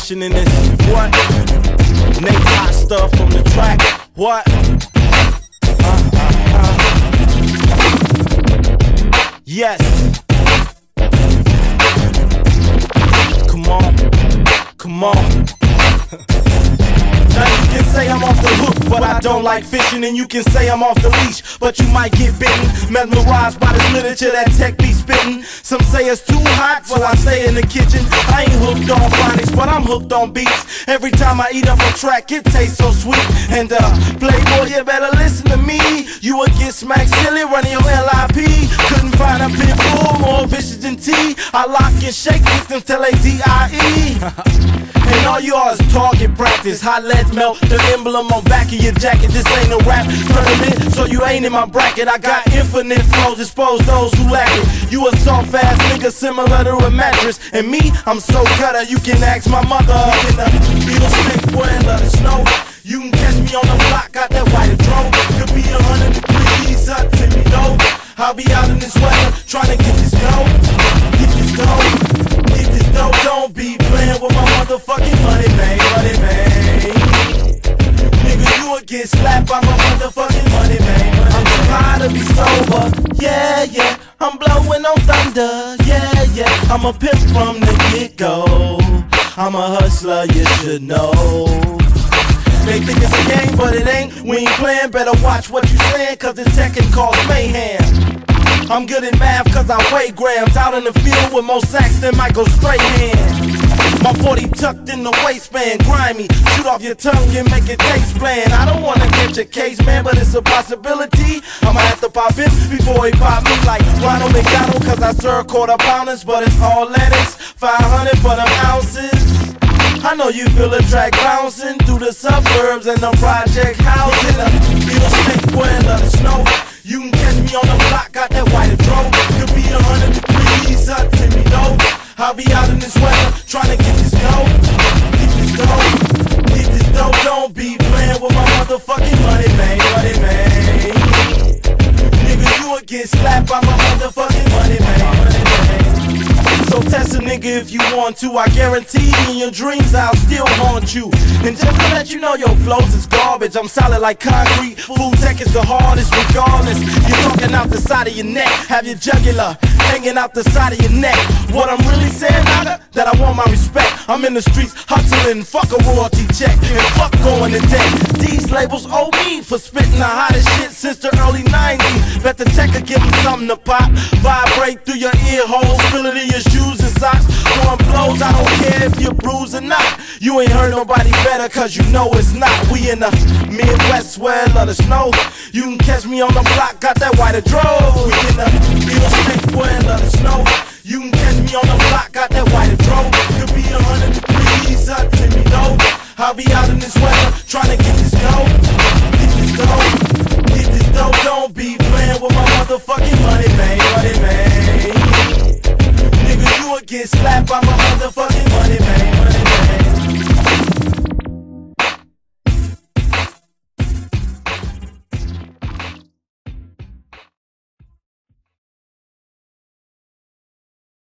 passion in this. What? Nate hot stuff from the track. What? Yes. Come on. Come on. Now you can say I'm off the hook, but I don't like fishing. And you can say I'm off the leash, but you might get bitten. Mesmerized by this literature that tech be spitting. Some say it's too hot, so I stay in the kitchen. I ain't hooked on phonics, but I'm hooked on beats. Every time I eat up a track, it tastes so sweet. And Playboy, you better listen to me. You would get smacked silly running your LIP. Couldn't find a pit bull more vicious than T. I lock and shake victims till they DIE. And all you are is target practice. Hot lead melt, the emblem on back of your jacket. This ain't a rap tournament, so you ain't in my bracket. I got infinite flows, expose those who lack it. You a soft ass nigga similar to a mattress. And me, I'm so gutter, you can ask my mother. In the Beetle snake, boy, and let it snow. You can catch me on the block, got that white drone. Could be 100 degrees up to me, though. I'll be out in this weather, trying to get this dough. Get this dough, get this dough. Don't be playing with my motherfucking money, man, money, man. Nigga, you would get slapped by my motherfucking money, man. I'm too high to be sober, yeah, yeah. I'm blowing on thunder, yeah, yeah. I'm a pimp from the get-go. I'm a hustler, you should know. They think it's a game, but it ain't. We ain't playing, better watch what you saying, cause this tech can cause mayhem. I'm good at math cause I weigh grams. Out in the field with more sacks than Michael Strahan. My 40 tucked in the waistband, grimy. Shoot off your tongue and make it taste bland. I don't wanna catch a case, man, but it's a possibility. I'ma have to pop in before he pop me like Ronald McDonald, cause I serve quarter pounders, but it's all lettuce. 500 for them ounces. I know you feel the track bouncing through the suburbs and the project housing. Beetle snake, boy, and let it snow. You can catch me on the block, got that white drone. Could be 100 degrees up to me, though. I'll be out in this weather, trying to get this dough. Get this dough, get this dough. Don't be playing with my motherfucking money, man, money, man. Nigga, you would get slapped by my motherfucking money, man, money, man. So test a nigga if you want to. I guarantee in your dreams I'll still haunt you. And just to let you know your flows is garbage. I'm solid like concrete. Food tech is the hardest regardless. You're talking out the side of your neck. Have your jugular hanging out the side of your neck. What I'm really saying, nigga, that I want my respect. I'm in the streets hustling, fuck a royalty check. And fuck going to debt. These labels owe me for spitting the hottest shit since the early 90s. Bet the tech could give them something to pop. Vibrate through your ear holes, fill it in your shoes and socks. Throwing blows, I don't care if you're bruised or not. You ain't heard nobody better cause you know it's not. We in the Midwest where let us know. You can catch me on the block, got that white drove. We in the Beetle snake, boy, let us know. You can catch me on the block, got that white drove. Could be 100 degrees up to me, though. I'll be out in this weather, trying to get this dough. Get this dough, get this dough. Don't be playing with my motherfucking money, man, money, man. Nigga, you would get slapped by my motherfucking money, man.